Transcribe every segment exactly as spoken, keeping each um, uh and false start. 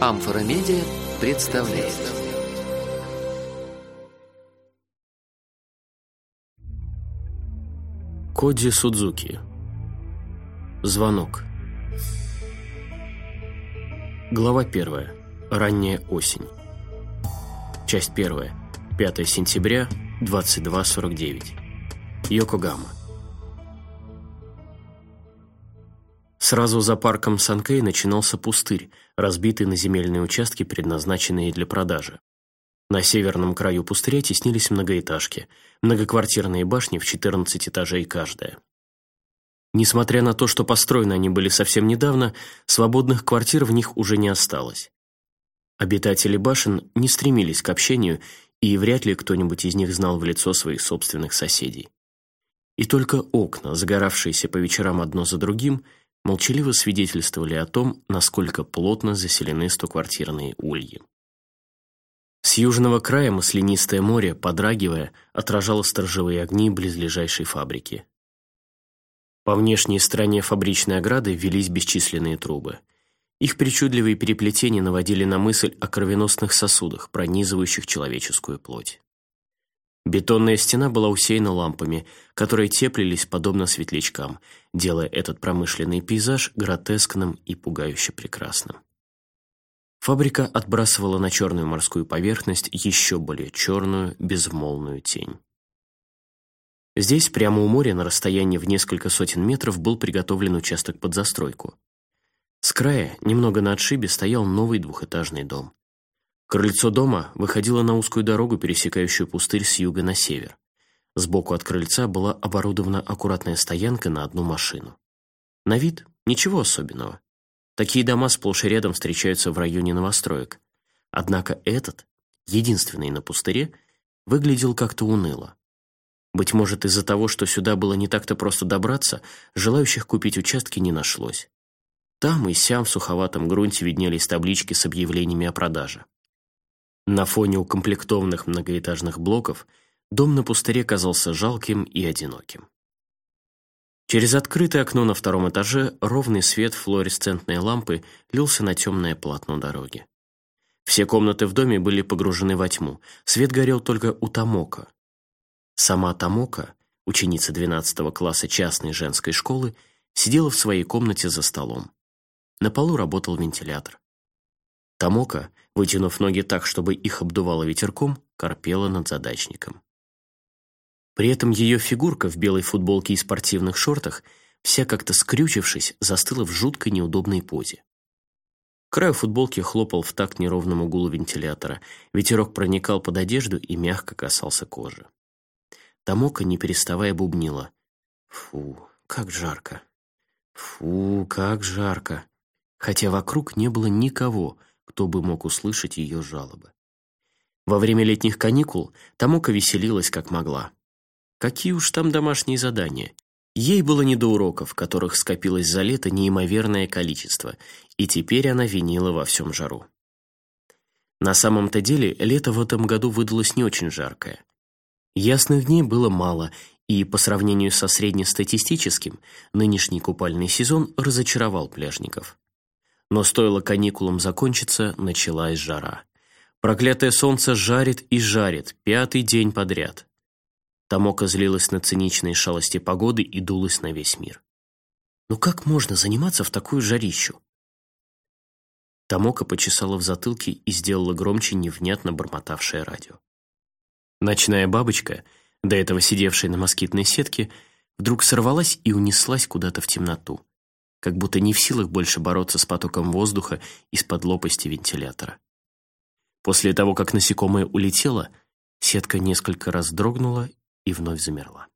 Амфора Медиа представляет. Коди Судзуки. Звонок. Глава первая. Ранняя осень. Часть первая. пятое сентября, двадцать два сорок девять. Йокогама. Сразу за парком Санкэй начинался пустырь, разбитый на земельные участки, предназначенные для продажи. На северном краю пустыря теснились многоэтажки, многоквартирные башни в четырнадцать этажей каждая. Несмотря на то, что построены они были совсем недавно, свободных квартир в них уже не осталось. Обитатели башен не стремились к общению, и вряд ли кто-нибудь из них знал в лицо своих собственных соседей. И только окна, загоравшиеся по вечерам одно за другим, молчаливо свидетельствовали о том, насколько плотно заселены стоквартирные ульи. С южного края маслянистое море, подрагивая, отражало сторожевые огни близлежащей фабрики. По внешней стороне фабричной ограды велись бесчисленные трубы. Их причудливые переплетения наводили на мысль о кровеносных сосудах, пронизывающих человеческую плоть. Бетонная стена была усеяна лампами, которые теплились подобно светлячкам, делая этот промышленный пейзаж гротескным и пугающе прекрасным. Фабрика отбрасывала на черную морскую поверхность еще более черную, безмолвную тень. Здесь, прямо у моря, на расстоянии в несколько сотен метров, был приготовлен участок под застройку. С края, немного на отшибе, стоял новый двухэтажный дом. Крыльцо дома выходило на узкую дорогу, пересекающую пустырь с юга на север. Сбоку от крыльца была оборудована аккуратная стоянка на одну машину. На вид ничего особенного. Такие дома сплошь и рядом встречаются в районе новостроек. Однако этот, единственный на пустыре, выглядел как-то уныло. Быть может, из-за того, что сюда было не так-то просто добраться, желающих купить участки не нашлось. Там и сям в суховатом грунте виднелись таблички с объявлениями о продаже. На фоне укомплектованных многоэтажных блоков дом на пустыре казался жалким и одиноким. Через открытое окно на втором этаже ровный свет флуоресцентной лампы лился на темное полотно дороги. Все комнаты в доме были погружены во тьму, свет горел только у Томоко. Сама Томоко, ученица двенадцатого класса частной женской школы, сидела в своей комнате за столом. На полу работал вентилятор. Томоко, вытянув ноги так, чтобы их обдувало ветерком, корпела над задачником. При этом ее фигурка в белой футболке и спортивных шортах, вся как-то скрючившись, застыла в жуткой неудобной позе. Край футболки хлопал в такт неровному гулу вентилятора, ветерок проникал под одежду и мягко касался кожи. Томоко, не переставая, бубнила: «Фу, как жарко! Фу, как жарко!» Хотя вокруг не было никого, кто бы мог услышать ее жалобы. Во время летних каникул Томоко веселилась как могла. Какие уж там домашние задания. Ей было не до уроков, которых скопилось за лето неимоверное количество, и теперь она винила во всем жару. На самом-то деле лето в этом году выдалось не очень жаркое. Ясных дней было мало, и по сравнению со среднестатистическим, нынешний купальный сезон разочаровал пляжников. Но стоило каникулам закончиться, началась жара. Проклятое солнце жарит и жарит, пятый день подряд. Томоко злилась на циничные шалости погоды и дулась на весь мир. Ну как можно заниматься в такую жарищу? Томоко почесала в затылке и сделала громче невнятно бормотавшее радио. Ночная бабочка, до этого сидевшая на москитной сетке, вдруг сорвалась и унеслась куда-то в темноту, как будто не в силах больше бороться с потоком воздуха из-под лопасти вентилятора. После того, как насекомое улетело, сетка несколько раз дрогнула и вновь замерла.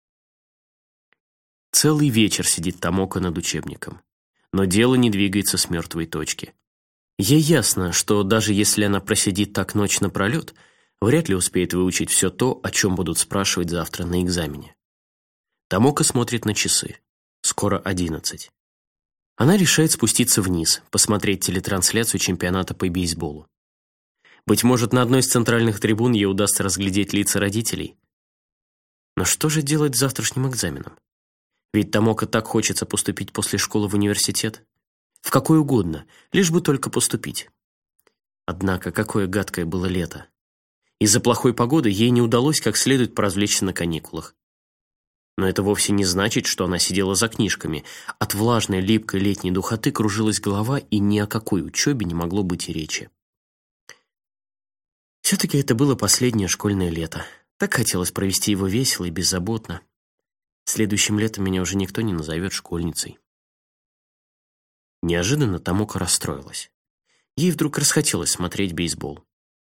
Целый вечер сидит Томоко над учебником, но дело не двигается с мертвой точки. Ей ясно, что даже если она просидит так ночь напролет, вряд ли успеет выучить все то, о чем будут спрашивать завтра на экзамене. Томоко смотрит на часы. Скоро одиннадцать. Она решает спуститься вниз, посмотреть телетрансляцию чемпионата по бейсболу. Быть может, на одной из центральных трибун ей удастся разглядеть лица родителей. Но что же делать с завтрашним экзаменом? Ведь Томоко так хочется поступить после школы в университет. В какой угодно, лишь бы только поступить. Однако какое гадкое было лето. Из-за плохой погоды ей не удалось как следует поразвлечься на каникулах. Но это вовсе не значит, что она сидела за книжками. От влажной, липкой летней духоты кружилась голова, и ни о какой учебе не могло быть и речи. Все-таки это было последнее школьное лето. Так хотелось провести его весело и беззаботно. Следующим летом меня уже никто не назовет школьницей. Неожиданно Томока расстроилась. Ей вдруг расхотелось смотреть бейсбол.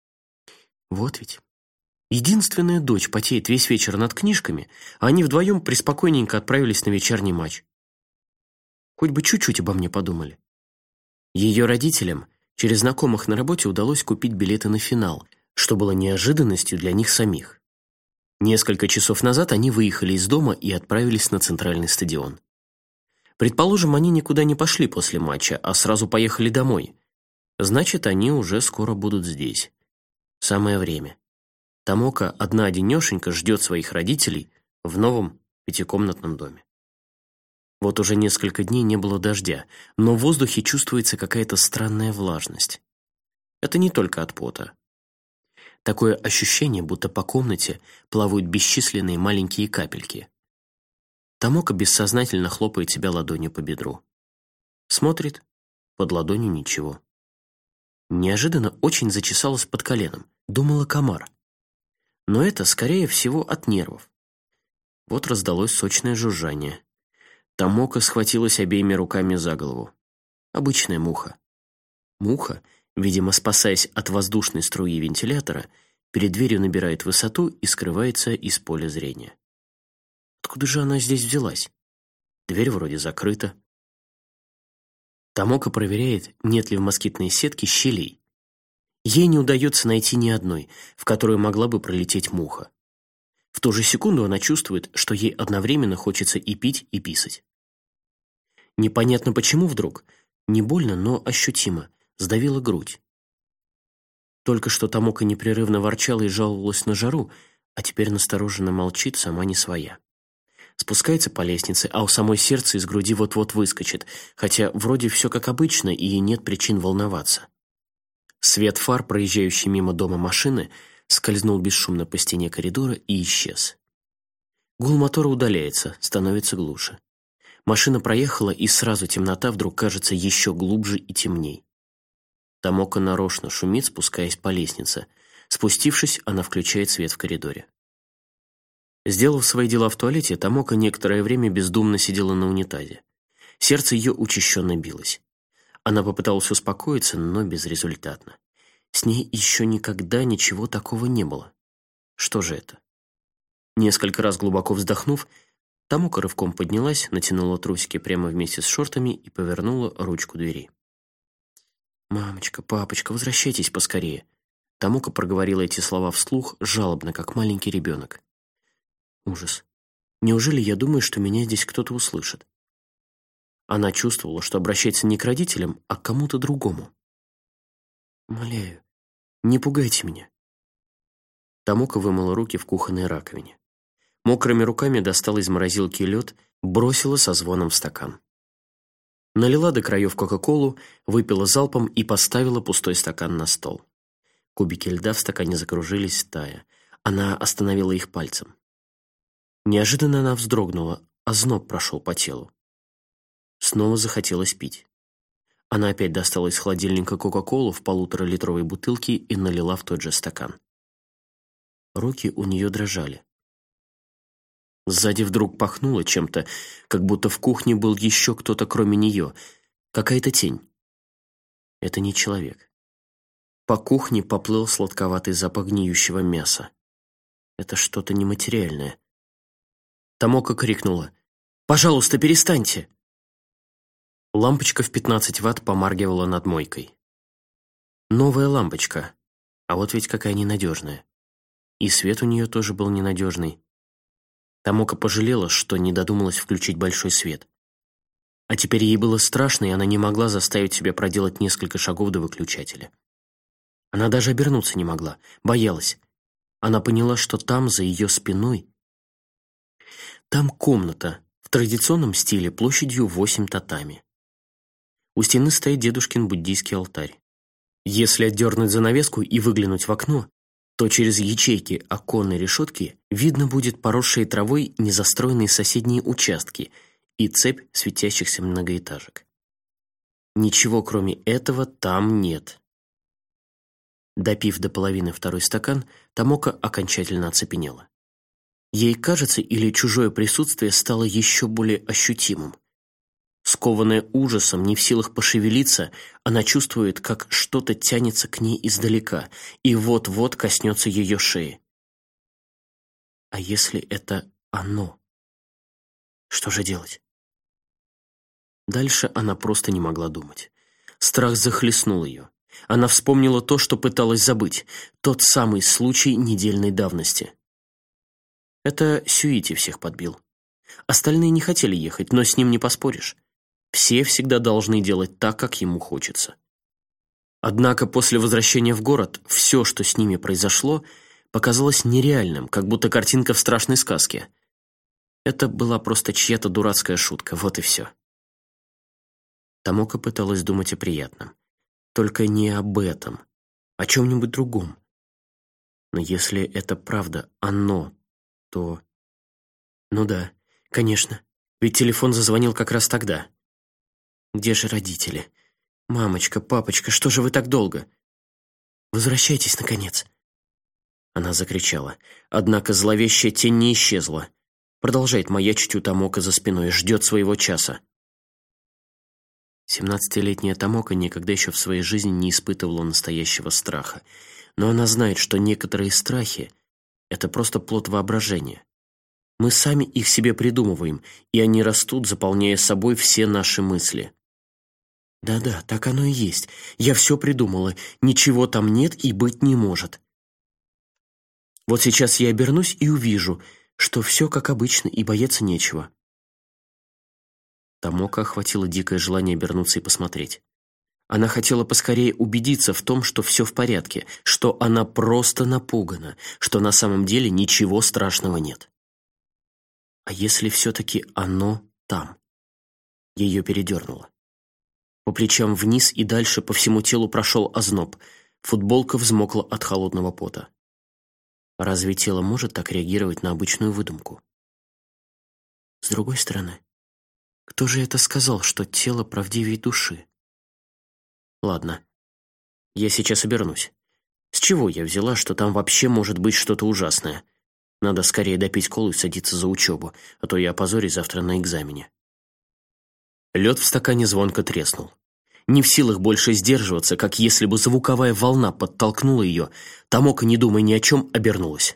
Вот ведь. Единственная дочь потеет весь вечер над книжками, а они вдвоем преспокойненько отправились на вечерний матч. Хоть бы чуть-чуть обо мне подумали. Ее родителям через знакомых на работе удалось купить билеты на финал, что было неожиданностью для них самих. Несколько часов назад они выехали из дома и отправились на центральный стадион. Предположим, они никуда не пошли после матча, а сразу поехали домой. Значит, они уже скоро будут здесь. Самое время. Томока одна-одинешенька ждет своих родителей в новом пятикомнатном доме. Вот уже несколько дней не было дождя, но в воздухе чувствуется какая-то странная влажность. Это не только от пота. Такое ощущение, будто по комнате плавают бесчисленные маленькие капельки. Томока бессознательно хлопает себя ладонью по бедру. Смотрит, под ладонью ничего. Неожиданно очень зачесалась под коленом, думала комар. Но это, скорее всего, от нервов. Вот раздалось сочное жужжание. Томока схватилась обеими руками за голову. Обычная муха. Муха, видимо, спасаясь от воздушной струи вентилятора, перед дверью набирает высоту и скрывается из поля зрения. Откуда же она здесь взялась? Дверь вроде закрыта. Томока проверяет, нет ли в москитной сетке щелей. Ей не удается найти ни одной, в которую могла бы пролететь муха. В ту же секунду она чувствует, что ей одновременно хочется и пить, и писать. Непонятно почему вдруг, не больно, но ощутимо, сдавила грудь. Только что Томока непрерывно ворчала и жаловалась на жару, а теперь настороженно молчит, сама не своя. Спускается по лестнице, а у самой сердце из груди вот-вот выскочит, хотя вроде все как обычно и нет причин волноваться. Свет фар, проезжающий мимо дома машины, скользнул бесшумно по стене коридора и исчез. Гул мотора удаляется, становится глуше. Машина проехала, и сразу темнота вдруг кажется еще глубже и темней. Томока нарочно шумит, спускаясь по лестнице. Спустившись, она включает свет в коридоре. Сделав свои дела в туалете, Томока некоторое время бездумно сидела на унитазе. Сердце ее учащенно билось. Она попыталась успокоиться, но безрезультатно. С ней еще никогда ничего такого не было. Что же это? Несколько раз глубоко вздохнув, Томока рывком поднялась, натянула трусики прямо вместе с шортами и повернула ручку двери. «Мамочка, папочка, возвращайтесь поскорее!» Томока проговорила эти слова вслух, жалобно, как маленький ребенок. Ужас. Неужели я думаю, что меня здесь кто-то услышит? Она чувствовала, что обращается не к родителям, а к кому-то другому. «Умоляю, не пугайте меня». Томока вымыла руки в кухонной раковине. Мокрыми руками достала из морозилки лед, бросила со звоном в стакан. Налила до краев кока-колу, выпила залпом и поставила пустой стакан на стол. Кубики льда в стакане закружились, тая. Она остановила их пальцем. Неожиданно она вздрогнула, озноб прошел по телу. Снова захотелось пить. Она опять достала из холодильника кока-колу в полуторалитровой бутылке и налила в тот же стакан. Руки у нее дрожали. Сзади вдруг пахнуло чем-то, как будто в кухне был еще кто-то кроме нее, какая-то тень. Это не человек. По кухне поплыл сладковатый запах гниющего мяса. Это что-то нематериальное. Томока крикнула: «Пожалуйста, перестаньте!» Лампочка в пятнадцать ватт помаргивала над мойкой. Новая лампочка, а вот ведь какая ненадежная. И свет у нее тоже был ненадежный. Томока пожалела, что не додумалась включить большой свет. А теперь ей было страшно, и она не могла заставить себя проделать несколько шагов до выключателя. Она даже обернуться не могла, боялась. Она поняла, что там, за ее спиной, там комната в традиционном стиле площадью восемь татами. У стены стоит дедушкин буддийский алтарь. Если отдернуть занавеску и выглянуть в окно, то через ячейки оконной решетки видно будет поросшие травой незастроенные соседние участки и цепь светящихся многоэтажек. Ничего, кроме этого, там нет. Допив до половины второй стакан, Томока окончательно оцепенела. Ей кажется, или чужое присутствие стало еще более ощутимым. Скованная ужасом, не в силах пошевелиться, она чувствует, как что-то тянется к ней издалека и вот-вот коснется ее шеи. А если это оно? Что же делать? Дальше она просто не могла думать. Страх захлестнул ее. Она вспомнила то, что пыталась забыть, тот самый случай недельной давности. Это Сюити всех подбил. Остальные не хотели ехать, но с ним не поспоришь. Все всегда должны делать так, как ему хочется. Однако после возвращения в город все, что с ними произошло, показалось нереальным, как будто картинка в страшной сказке. Это была просто чья-то дурацкая шутка, вот и все. Томока пыталась думать о приятном. Только не об этом, о чем-нибудь другом. Но если это правда оно, то... Ну да, конечно, ведь телефон зазвонил как раз тогда. Где же родители? Мамочка, папочка, что же вы так долго? Возвращайтесь, наконец. Она закричала. Однако зловещая тень не исчезла. Продолжает маячить у Томока за спиной, ждет своего часа. Семнадцатилетняя Томока никогда еще в своей жизни не испытывала настоящего страха. Но она знает, что некоторые страхи — это просто плод воображения. Мы сами их себе придумываем, и они растут, заполняя собой все наши мысли. Да-да, так оно и есть. Я все придумала. Ничего там нет и быть не может. Вот сейчас я обернусь и увижу, что все как обычно и бояться нечего. Томока охватило дикое желание обернуться и посмотреть. Она хотела поскорее убедиться в том, что все в порядке, что она просто напугана, что на самом деле ничего страшного нет. А если все-таки оно там? Ее передернуло. По плечам вниз и дальше по всему телу прошел озноб. Футболка взмокла от холодного пота. Разве тело может так реагировать на обычную выдумку? С другой стороны, кто же это сказал, что тело правдивее души? Ладно, я сейчас обернусь. С чего я взяла, что там вообще может быть что-то ужасное? Надо скорее допить колу и садиться за учебу, а то я опозорюсь завтра на экзамене. Лед в стакане звонко треснул. Не в силах больше сдерживаться, как если бы звуковая волна подтолкнула ее, Томока, не думая ни о чем, обернулась.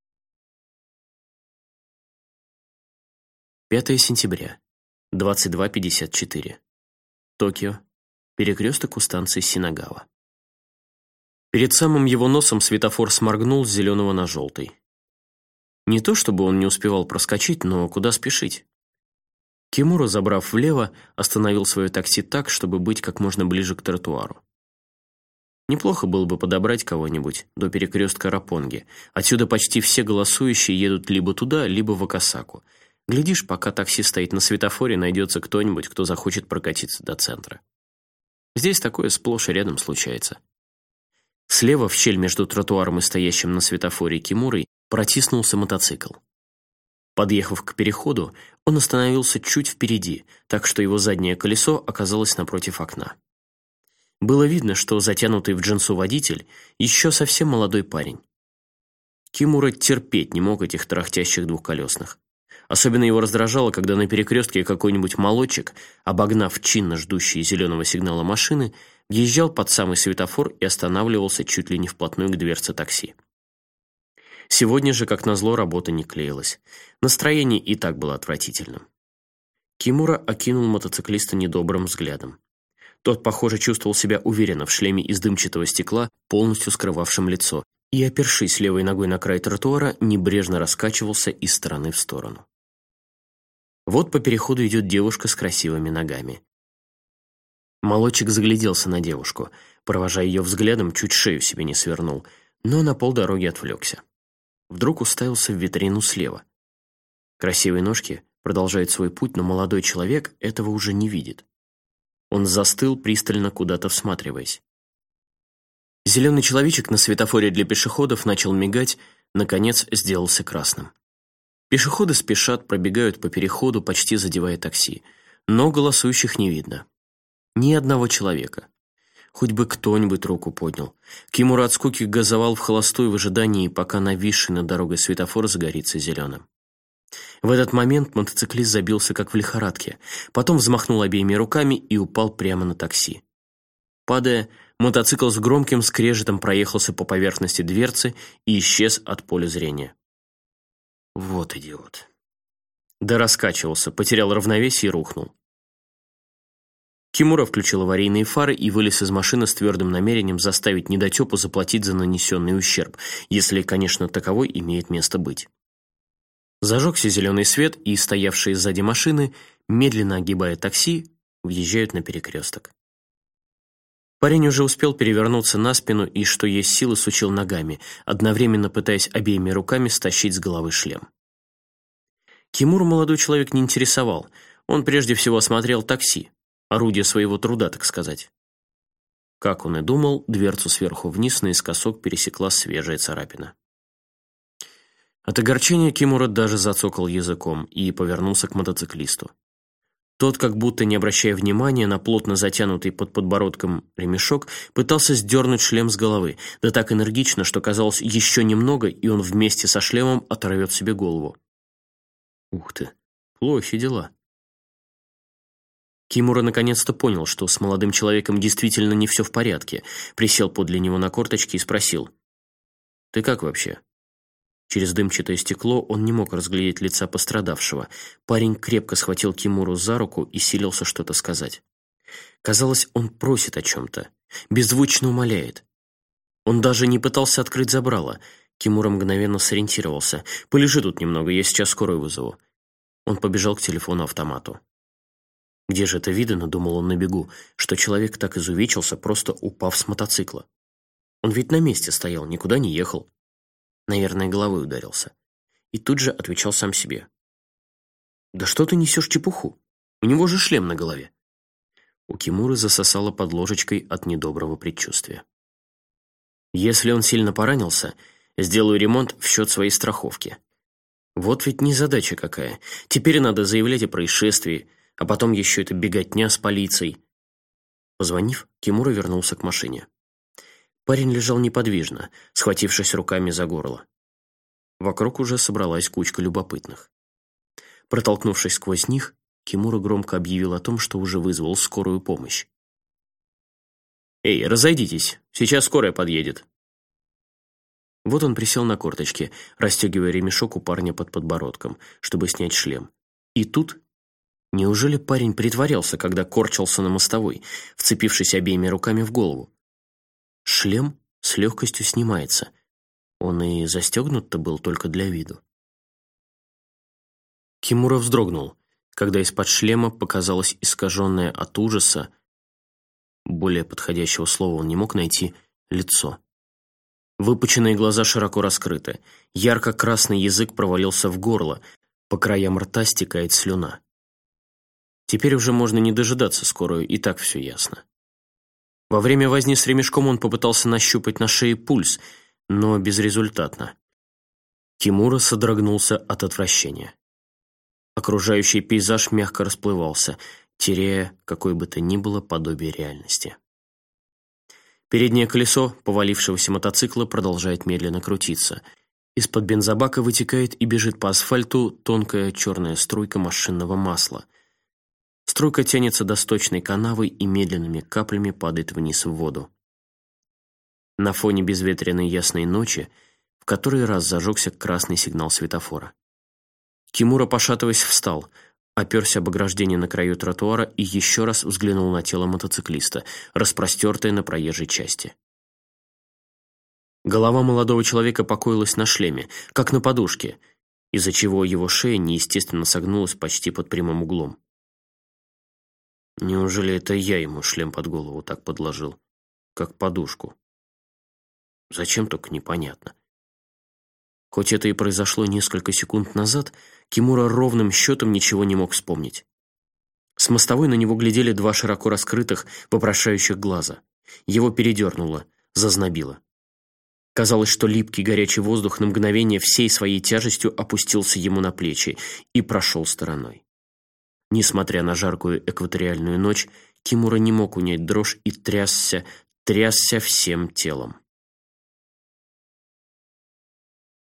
пятое сентября, двадцать два пятьдесят четыре. Токио. Перекресток у станции Синагава. Перед самым его носом светофор сморгнул с зеленого на желтый. Не то чтобы он не успевал проскочить, но куда спешить? Кимура, забрав влево, остановил свое такси так, чтобы быть как можно ближе к тротуару. Неплохо было бы подобрать кого-нибудь до перекрестка Раппонги. Отсюда почти все голосующие едут либо туда, либо в Акасаку. Глядишь, пока такси стоит на светофоре, найдется кто-нибудь, кто захочет прокатиться до центра. Здесь такое сплошь и рядом случается. Слева, в щель между тротуаром и стоящим на светофоре Кимурой, протиснулся мотоцикл. Подъехав к переходу, он остановился чуть впереди, так что его заднее колесо оказалось напротив окна. Было видно, что затянутый в джинсу водитель еще совсем молодой парень. Кимура терпеть не мог этих тарахтящих двухколесных. Особенно его раздражало, когда на перекрестке какой-нибудь молодчик, обогнав чинно ждущие зеленого сигнала машины, въезжал под самый светофор и останавливался чуть ли не вплотную к дверце такси. Сегодня же, как назло, работа не клеилась. Настроение и так было отвратительным. Кимура окинул мотоциклиста недобрым взглядом. Тот, похоже, чувствовал себя уверенно в шлеме из дымчатого стекла, полностью скрывавшем лицо, и, опершись левой ногой на край тротуара, небрежно раскачивался из стороны в сторону. Вот по переходу идет девушка с красивыми ногами. Молодчик загляделся на девушку, провожая ее взглядом, чуть шею себе не свернул, но на полдороги отвлекся. Вдруг уставился в витрину слева. Красивые ножки продолжают свой путь, но молодой человек этого уже не видит. Он застыл, пристально куда-то всматриваясь. Зеленый человечек на светофоре для пешеходов начал мигать, наконец сделался красным. Пешеходы спешат, пробегают по переходу, почти задевая такси. Но голосующих не видно. Ни одного человека. Хоть бы кто-нибудь руку поднял. Кимура от скуки газовал в холостую в ожидании, пока нависший над дорогой светофор загорится зеленым. В этот момент мотоциклист забился как в лихорадке, потом взмахнул обеими руками и упал прямо на такси. Падая, мотоцикл с громким скрежетом проехался по поверхности дверцы и исчез от поля зрения. Вот идиот. Да раскачивался, потерял равновесие и рухнул. Кимура включил аварийные фары и вылез из машины с твердым намерением заставить недотепу заплатить за нанесенный ущерб, если, конечно, таковой имеет место быть. Зажегся зеленый свет, и стоявшие сзади машины, медленно огибая такси, въезжают на перекресток. Парень уже успел перевернуться на спину и, что есть силы, сучил ногами, одновременно пытаясь обеими руками стащить с головы шлем. Кимуру молодой человек не интересовал, он прежде всего осмотрел такси, орудие своего труда, так сказать. Как он и думал, дверцу сверху вниз наискосок пересекла свежая царапина. От огорчения Кимура даже зацокал языком и повернулся к мотоциклисту. Тот, как будто не обращая внимания на плотно затянутый под подбородком ремешок, пытался сдернуть шлем с головы, да так энергично, что казалось еще немного, и он вместе со шлемом оторвет себе голову. Ух ты, плохи дела. Кимура наконец-то понял, что с молодым человеком действительно не все в порядке, присел подле него на корточки и спросил: «Ты как вообще?» Через дымчатое стекло он не мог разглядеть лица пострадавшего. Парень крепко схватил Кимуру за руку и силился что-то сказать. Казалось, он просит о чем-то, беззвучно умоляет. Он даже не пытался открыть забрало. Кимура мгновенно сориентировался. «Полежи тут немного, я сейчас скорую вызову». Он побежал к телефону-автомату. Где же это видано, думал он на бегу, что человек так изувечился, просто упав с мотоцикла. Он ведь на месте стоял, никуда не ехал. Наверное, головой ударился. И тут же отвечал сам себе: «Да что ты несешь чепуху? У него же шлем на голове». У Кимуры засосало под ложечкой от недоброго предчувствия. Если он сильно поранился, сделаю ремонт в счет своей страховки. Вот ведь незадача какая. Теперь надо заявлять о происшествии, а потом еще эта беготня с полицией. Позвонив, Кимура вернулся к машине. Парень лежал неподвижно, схватившись руками за горло. Вокруг уже собралась кучка любопытных. Протолкнувшись сквозь них, Кимура громко объявил о том, что уже вызвал скорую помощь. «Эй, разойдитесь, сейчас скорая подъедет». Вот он присел на корточки, расстегивая ремешок у парня под подбородком, чтобы снять шлем. И тут... Неужели парень притворялся, когда корчился на мостовой, вцепившись обеими руками в голову? Шлем с легкостью снимается. Он и застегнут-то был только для виду. Кимура вздрогнул, когда из-под шлема показалось искаженное от ужаса, более подходящего слова он не мог найти, лицо. Выпученные глаза широко раскрыты, ярко-красный язык провалился в горло, по краям рта стекает слюна. Теперь уже можно не дожидаться скорую, и так все ясно. Во время возни с ремешком он попытался нащупать на шее пульс, но безрезультатно. Кимура содрогнулся от отвращения. Окружающий пейзаж мягко расплывался, теряя какое бы то ни было подобие реальности. Переднее колесо повалившегося мотоцикла продолжает медленно крутиться. Из-под бензобака вытекает и бежит по асфальту тонкая черная струйка машинного масла. Струйка тянется до сточной канавы и медленными каплями падает вниз в воду. На фоне безветренной ясной ночи в который раз зажегся красный сигнал светофора. Кимура, пошатываясь, встал, оперся об ограждение на краю тротуара и еще раз взглянул на тело мотоциклиста, распростертое на проезжей части. Голова молодого человека покоилась на шлеме, как на подушке, из-за чего его шея неестественно согнулась почти под прямым углом. Неужели это я ему шлем под голову так подложил, как подушку? Зачем, только непонятно. Хоть это и произошло несколько секунд назад, Кимура ровным счетом ничего не мог вспомнить. С мостовой на него глядели два широко раскрытых, вопрошающих глаза. Его передернуло, зазнобило. Казалось, что липкий горячий воздух на мгновение всей своей тяжестью опустился ему на плечи и прошел стороной. Несмотря на жаркую экваториальную ночь, Кимура не мог унять дрожь и трясся, трясся всем телом.